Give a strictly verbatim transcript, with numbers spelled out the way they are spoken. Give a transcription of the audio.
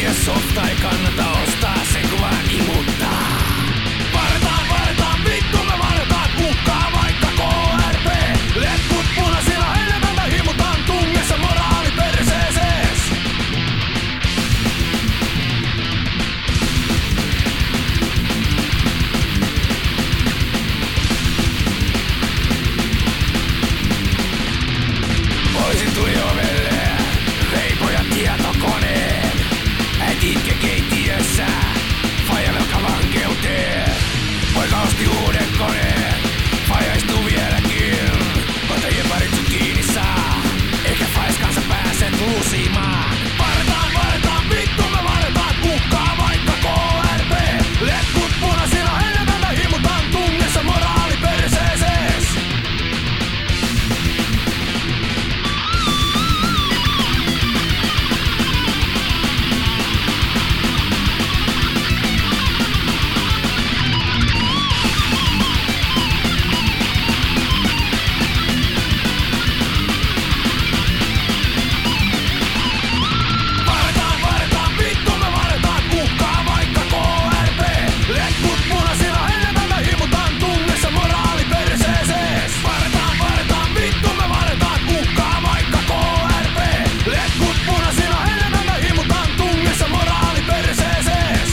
ja softa ei kannata ostaa, se kun vaan imuttaa. Varetaan, varetaan, vittu me varetaan, uhkaa vaikka K R P. Letkut punaisilla, enemmän me himutaan tungessa moraali perseesees. Poliisi tuli ovelle, vei pojat tietokoneen. Äiti itke keittiössä, faija velka vankeuteen. Poika osti uuden koneen, faija istuu vieläkin. Otajien parit sut kiinni saa, ehkä fais kanssa pääset lusimaan. Varetaan, varetaan, vittu me varetaan, uhkaa vaikka K R P. Letkut punaisilla, enemmän me himutaan tungessa moraali perseesees. Varetaan, varetaan, vittu me varetaan, uhkaa vaikka K R P. Letkut punaisilla, enemmän me himutaan tungessa moraali perseesees. Varetaan, varetaan, vittu me varetaan, uhkaa vaikka K R P. Letkut punaisilla, enemmän me himutaan tungessa moraali perseesees.